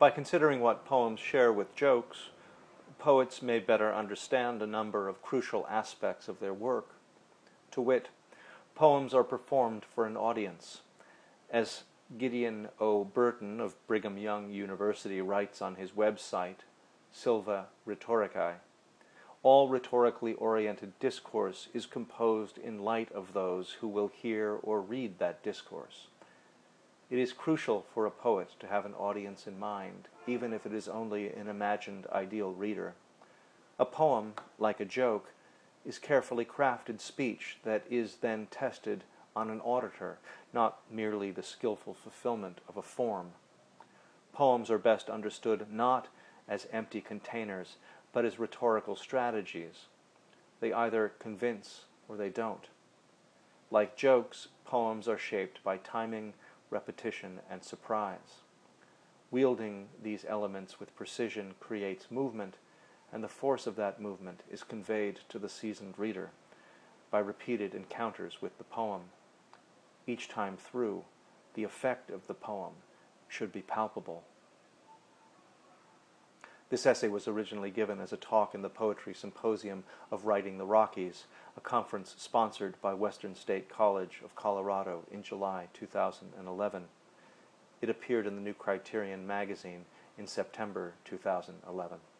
By considering what poems share with jokes, poets may better understand a number of crucial aspects of their work. To wit, poems are performed for an audience. As Gideon O. Burton of Brigham Young University writes on his website, Silva Rhetoricae, all rhetorically oriented discourse is composed in light of those who will hear or read that discourse. It is crucial for a poet to have an audience in mind, even if it is only an imagined ideal reader. A poem, like a joke, is carefully crafted speech that is then tested on an auditor, not merely the skillful fulfillment of a form. Poems are best understood not as empty containers, but as rhetorical strategies. They either convince or they don't. Like jokes, poems are shaped by timing, repetition, and surprise. Wielding these elements with precision creates movement, and the force of that movement is conveyed to the seasoned reader by repeated encounters with the poem. Each time through, the effect of the poem should be palpable. This essay was originally given as a talk in the Poetry Symposium of Writing the Rockies, a conference sponsored by Western State College of Colorado in July 2011. It appeared in the New Criterion magazine in September 2011.